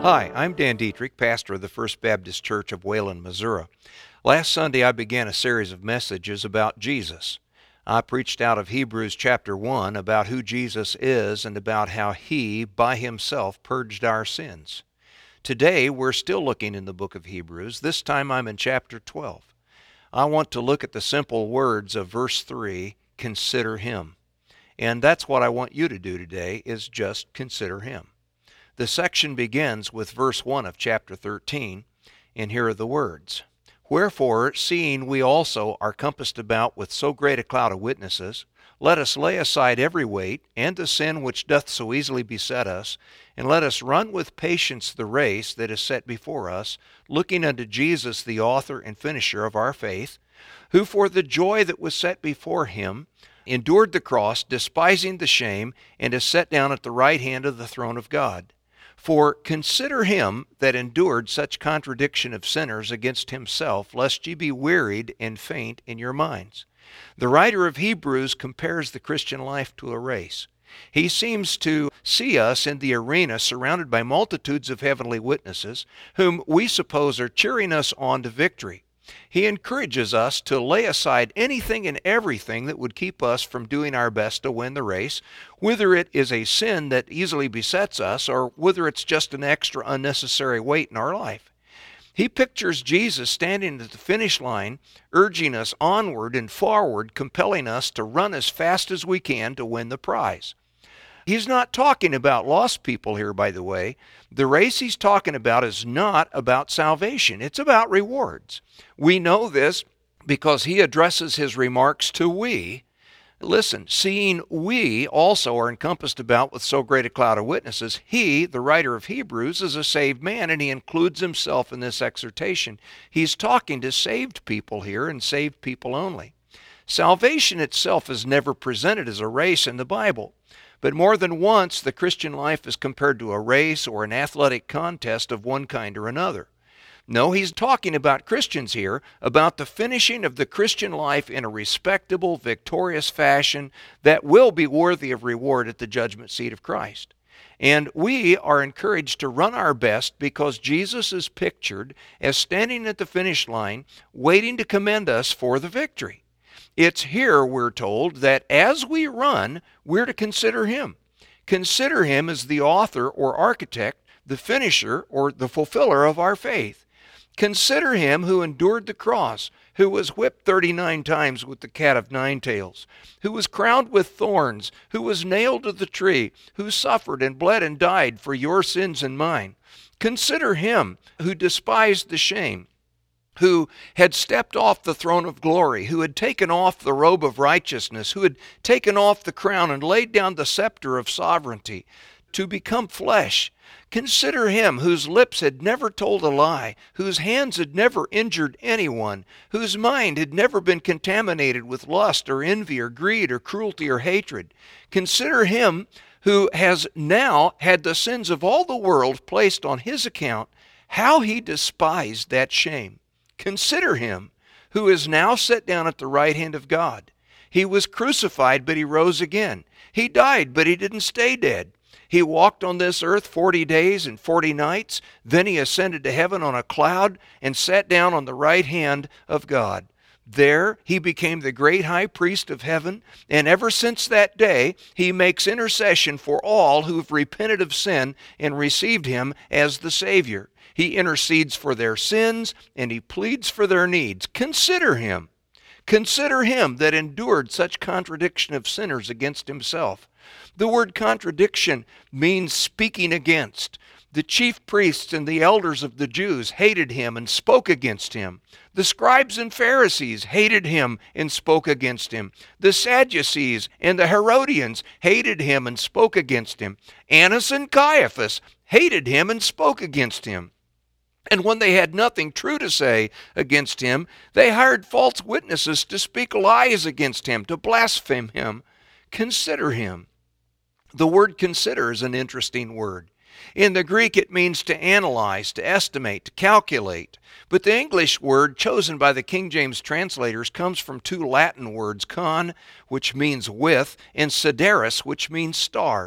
Hi, I'm Dan Dietrich, pastor of the First Baptist Church of Wayland, Missouri. Last Sunday I began a series of messages about Jesus. I preached out of Hebrews chapter 1 about who Jesus is and about how He, by Himself, purged our sins. Today we're still looking in the book of Hebrews. This time I'm in chapter 12. I want to look at the simple words of verse 3, consider Him. And that's what I want you to do today, is just consider Him. The section begins with verse 1 of chapter 13, and here are the words. Wherefore, seeing we also are compassed about with so great a cloud of witnesses, let us lay aside every weight, and the sin which doth so easily beset us, and let us run with patience the race that is set before us, looking unto Jesus, the author and finisher of our faith, who for the joy that was set before Him endured the cross, despising the shame, and is set down at the right hand of the throne of God. For consider Him that endured such contradiction of sinners against Himself, lest ye be wearied and faint in your minds. The writer of Hebrews compares the Christian life to a race. He seems to see us in the arena surrounded by multitudes of heavenly witnesses, whom we suppose are cheering us on to victory. He encourages us to lay aside anything and everything that would keep us from doing our best to win the race, whether it is a sin that easily besets us or whether it's just an extra unnecessary weight in our life. He pictures Jesus standing at the finish line, urging us onward and forward, compelling us to run as fast as we can to win the prize. He's not talking about lost people here, by the way. The race he's talking about is not about salvation. It's about rewards. We know this because he addresses his remarks to we. Listen, seeing we also are encompassed about with so great a cloud of witnesses, he, the writer of Hebrews, is a saved man, and he includes himself in this exhortation. He's talking to saved people here and saved people only. Salvation itself is never presented as a race in the Bible. But more than once, the Christian life is compared to a race or an athletic contest of one kind or another. No, he's talking about Christians here, about the finishing of the Christian life in a respectable, victorious fashion that will be worthy of reward at the judgment seat of Christ. And we are encouraged to run our best because Jesus is pictured as standing at the finish line, waiting to commend us for the victory. It's here, we're told, that as we run, we're to consider Him. Consider Him as the author or architect, the finisher or the fulfiller of our faith. Consider Him who endured the cross, who was whipped 39 times with the cat of nine tails, who was crowned with thorns, who was nailed to the tree, who suffered and bled and died for your sins and mine. Consider Him who despised the shame, who had stepped off the throne of glory, who had taken off the robe of righteousness, who had taken off the crown and laid down the scepter of sovereignty to become flesh. Consider Him whose lips had never told a lie, whose hands had never injured anyone, whose mind had never been contaminated with lust or envy or greed or cruelty or hatred. Consider Him who has now had the sins of all the world placed on His account, how He despised that shame. Consider Him who is now set down at the right hand of God. He was crucified, but He rose again. He died, but He didn't stay dead. He walked on this earth 40 days and 40 nights. Then He ascended to heaven on a cloud and sat down on the right hand of God. There He became the great high priest of heaven, and ever since that day He makes intercession for all who've repented of sin and received Him as the Savior. He intercedes for their sins, and He pleads for their needs. Consider Him. Consider Him that endured such contradiction of sinners against Himself. The word contradiction means speaking against. The chief priests and the elders of the Jews hated Him and spoke against Him. The scribes and Pharisees hated Him and spoke against Him. The Sadducees and the Herodians hated Him and spoke against Him. Annas and Caiaphas hated Him and spoke against Him. And when they had nothing true to say against Him, they hired false witnesses to speak lies against Him, to blaspheme Him. Consider Him. The word consider is an interesting word. In the Greek, it means to analyze, to estimate, to calculate. But the English word chosen by the King James translators comes from two Latin words, con, which means with, and sideris, which means stars.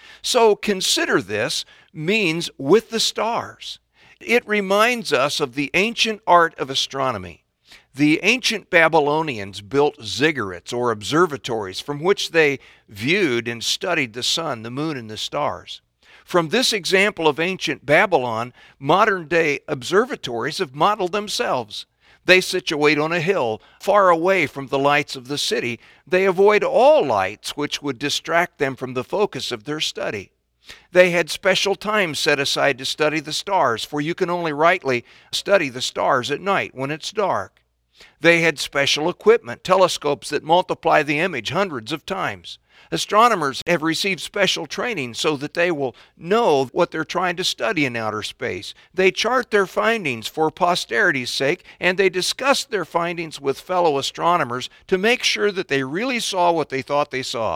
So consider this means with the stars. It reminds us of the ancient art of astronomy. The ancient Babylonians built ziggurats or observatories from which they viewed and studied the sun, the moon, and the stars. From this example of ancient Babylon, modern-day observatories have modeled themselves. They situate on a hill, far away from the lights of the city. They avoid all lights which would distract them from the focus of their study. They had special time set aside to study the stars, for you can only rightly study the stars at night when it's dark. They had special equipment, telescopes that multiply the image hundreds of times. Astronomers have received special training so that they will know what they're trying to study in outer space. They chart their findings for posterity's sake, and they discuss their findings with fellow astronomers to make sure that they really saw what they thought they saw.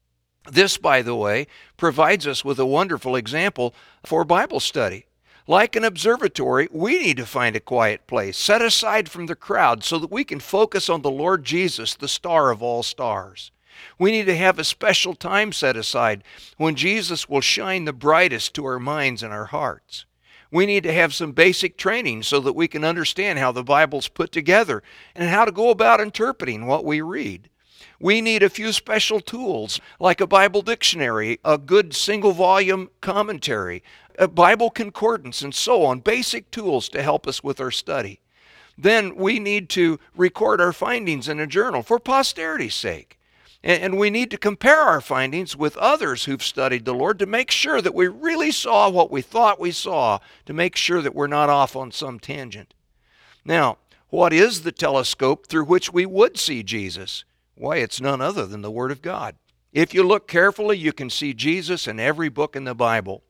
This, by the way, provides us with a wonderful example for Bible study. Like an observatory, we need to find a quiet place, set aside from the crowd so that we can focus on the Lord Jesus, the star of all stars. We need to have a special time set aside when Jesus will shine the brightest to our minds and our hearts. We need to have some basic training so that we can understand how the Bible's put together and how to go about interpreting what we read. We need a few special tools like a Bible dictionary, a good single-volume commentary, a Bible concordance, and so on, basic tools to help us with our study. Then we need to record our findings in a journal for posterity's sake. And we need to compare our findings with others who've studied the Lord to make sure that we really saw what we thought we saw, to make sure that we're not off on some tangent. Now, what is the telescope through which we would see Jesus? Why, it's none other than the Word of God. If you look carefully, you can see Jesus in every book in the Bible.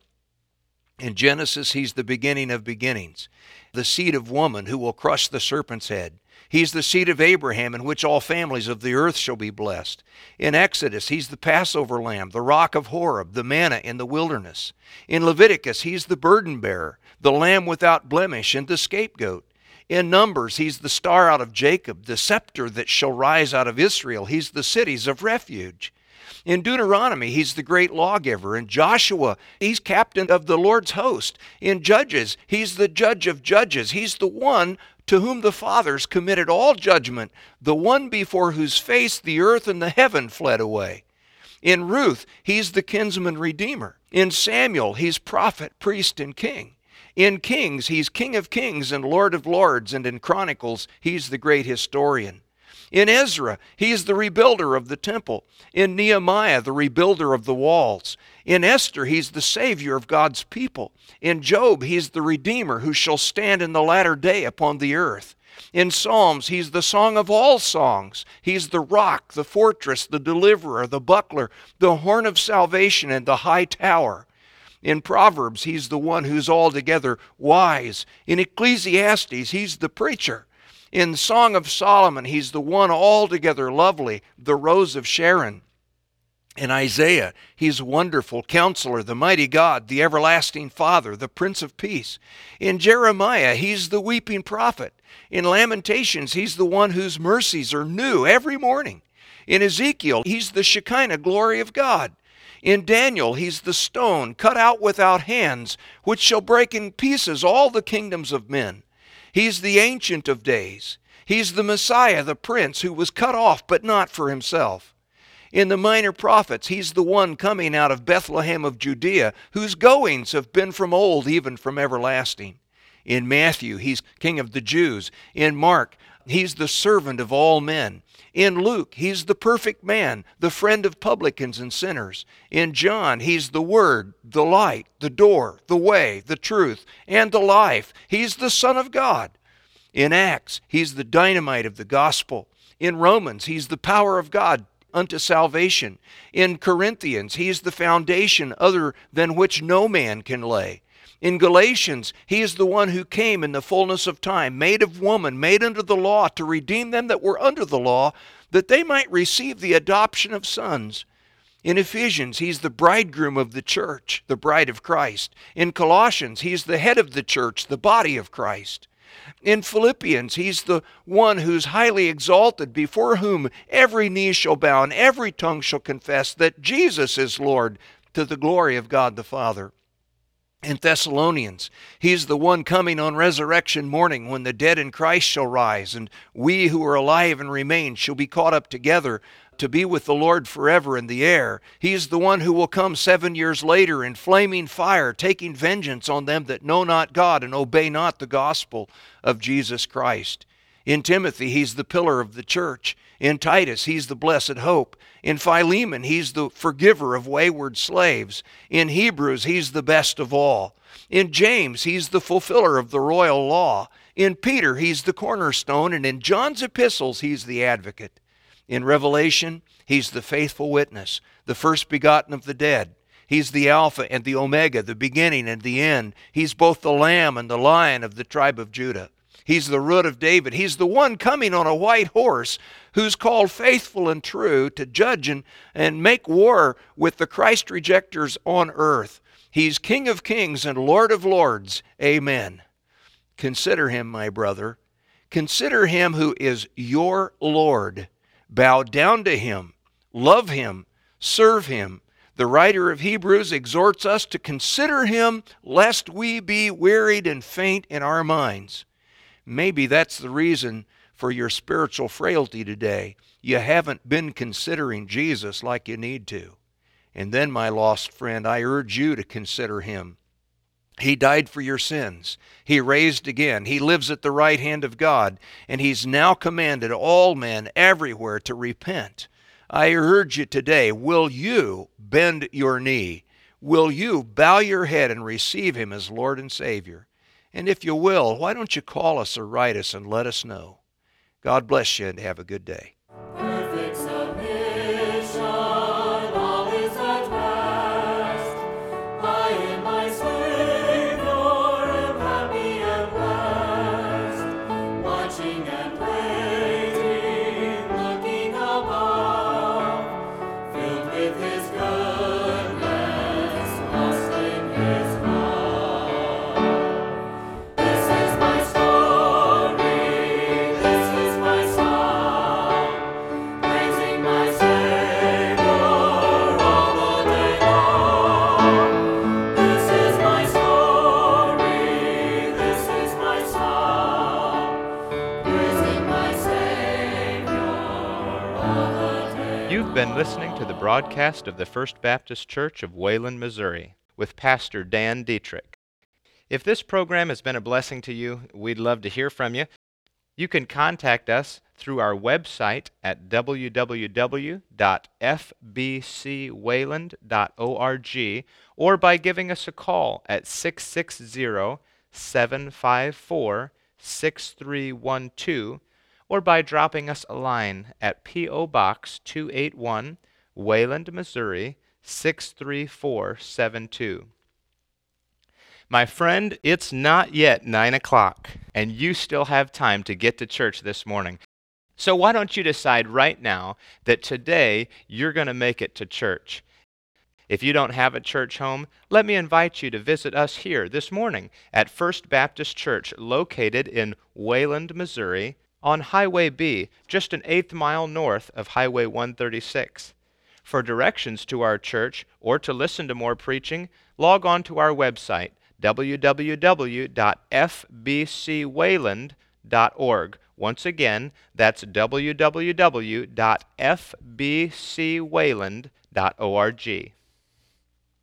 In Genesis, he's the beginning of beginnings, the seed of woman who will crush the serpent's head. He's the seed of Abraham, in which all families of the earth shall be blessed. In Exodus, he's the Passover lamb, the rock of Horeb, the manna in the wilderness. In Leviticus, he's the burden bearer, the lamb without blemish, and the scapegoat. In Numbers, he's the star out of Jacob, the scepter that shall rise out of Israel. He's the cities of refuge. In Deuteronomy, he's the great lawgiver. In Joshua, he's captain of the Lord's host. In Judges, he's the judge of judges. He's the one to whom the fathers committed all judgment, the one before whose face the earth and the heaven fled away. In Ruth, he's the kinsman redeemer. In Samuel, he's prophet, priest, and king. In Kings, he's King of kings and Lord of lords, and in Chronicles, he's the great historian. In Ezra, he is the rebuilder of the temple. In Nehemiah, the rebuilder of the walls. In Esther, he's the savior of God's people. In Job, he's the redeemer who shall stand in the latter day upon the earth. In Psalms, he's the song of all songs. He's the rock, the fortress, the deliverer, the buckler, the horn of salvation, and the high tower. In Proverbs, he's the one who's altogether wise. In Ecclesiastes, he's the preacher. In Song of Solomon, he's the one altogether lovely, the rose of Sharon. In Isaiah, he's wonderful counselor, the mighty God, the everlasting Father, the Prince of Peace. In Jeremiah, he's the weeping prophet. In Lamentations, he's the one whose mercies are new every morning. In Ezekiel, he's the Shekinah glory of God. In Daniel, he's the stone cut out without hands, which shall break in pieces all the kingdoms of men. He's the Ancient of Days. He's the Messiah, the Prince, who was cut off, but not for himself. In the Minor Prophets, he's the one coming out of Bethlehem of Judea, whose goings have been from old, even from everlasting. In Matthew, he's King of the Jews. In Mark, he's the servant of all men. In Luke, he's the perfect man, the friend of publicans and sinners. In John, he's the Word, the light, the door, the way, the truth, and the life. He's the Son of God. In Acts, he's the dynamite of the gospel. In Romans, he's the power of God unto salvation. In Corinthians, he's the foundation other than which no man can lay. In Galatians, he is the one who came in the fullness of time, made of woman, made under the law, to redeem them that were under the law, that they might receive the adoption of sons. In Ephesians, he's the bridegroom of the church, the bride of Christ. In Colossians, he's the head of the church, the body of Christ. In Philippians, he's the one who's highly exalted, before whom every knee shall bow and every tongue shall confess that Jesus is Lord, to the glory of God the Father. In Thessalonians, he's the one coming on resurrection morning when the dead in Christ shall rise, and we who are alive and remain shall be caught up together to be with the Lord forever in the air. He's the one who will come 7 years later in flaming fire, taking vengeance on them that know not God and obey not the gospel of Jesus Christ. In Timothy, he's the pillar of the church. In Titus, he's the blessed hope. In Philemon, he's the forgiver of wayward slaves. In Hebrews, he's the best of all. In James, he's the fulfiller of the royal law. In Peter, he's the cornerstone. And in John's epistles, he's the advocate. In Revelation, he's the faithful witness, the first begotten of the dead. He's the Alpha and the Omega, the beginning and the end. He's both the Lamb and the Lion of the tribe of Judah. He's the root of David. He's the one coming on a white horse who's called faithful and true to judge and make war with the Christ rejectors on earth. He's King of kings and Lord of lords. Amen. Consider him, my brother. Consider him who is your Lord. Bow down to him. Love him. Serve him. The writer of Hebrews exhorts us to consider him lest we be wearied and faint in our minds. Maybe that's the reason for your spiritual frailty today. You haven't been considering Jesus like you need to. And then, my lost friend, I urge you to consider him. He died for your sins. He raised again. He lives at the right hand of God, and he's now commanded all men everywhere to repent. I urge you today, will you bend your knee? Will you bow your head and receive him as Lord and Savior? And if you will, why don't you call us or write us and let us know? God bless you and have a good day. Perfect submission, all is at rest. I in my Savior am happy at rest. Watching and waiting, looking above, filled with his goodness, lost in his love. This is my story, this is my song, praising my Savior all the day long. This is my story, this is my song, praising my Savior all the day. You've been listening to the broadcast of the First Baptist Church of Wayland, Missouri, with Pastor Dan Dietrich. If this program has been a blessing to you, we'd love to hear from you. You can contact us through our website at www.fbcwayland.org or by giving us a call at 660-754-6312 or by dropping us a line at P.O. Box 281, Wayland, Missouri 63472. My friend, it's not yet 9 o'clock, and you still have time to get to church this morning. So why don't you decide right now that today you're going to make it to church? If you don't have a church home, let me invite you to visit us here this morning at First Baptist Church, located in Wayland, Missouri, on Highway B, just an eighth mile north of Highway 136. For directions to our church or to listen to more preaching, log on to our website, www.fbcwayland.org. Once again, that's www.fbcwayland.org.